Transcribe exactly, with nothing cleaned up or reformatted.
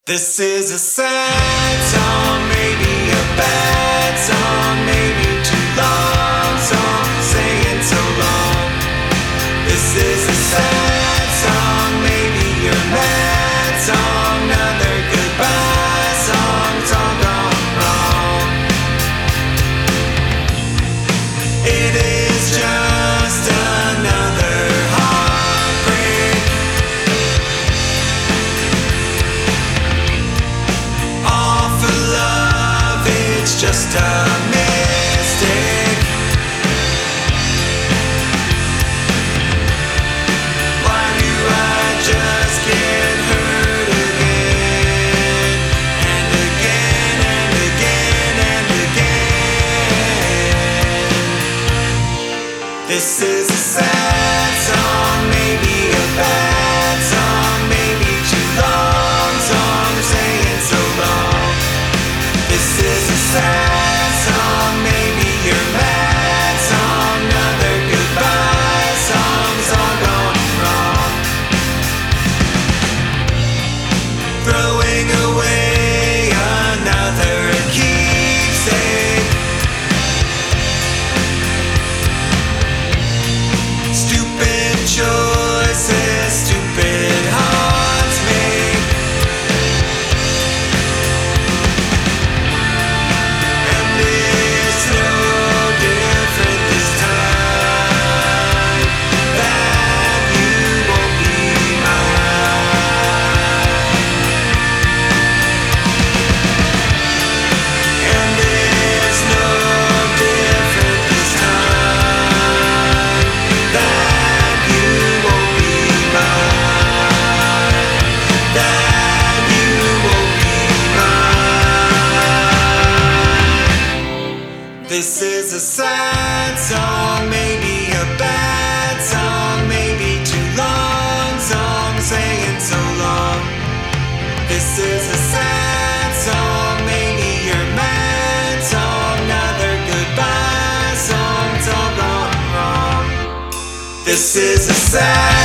This is a sad song, maybe a bad song, maybe too long song, saying so long. This is a sad song, maybe your mad song, another goodbye song, it's all gone wrong. It is just another heartbreak. All for love, it's just a mistake. Why do I just get hurt again and again and again and again? This is a sad song, maybe a bad song, maybe too long song, saying so long. This is a sad song, maybe your mad song, another goodbye song's all gone wrong. Throwing away another keepsake. Stupid choices, stupid hearts make. And it's no different this time, that you won't be mine. And it's no different this time, that you won't be mine, that you won't be mine. This is a sad song, maybe a bad song, maybe too long song, saying so long. This is a sad song, maybe your mad song, another goodbye song, it's all gone wrong. This is a sad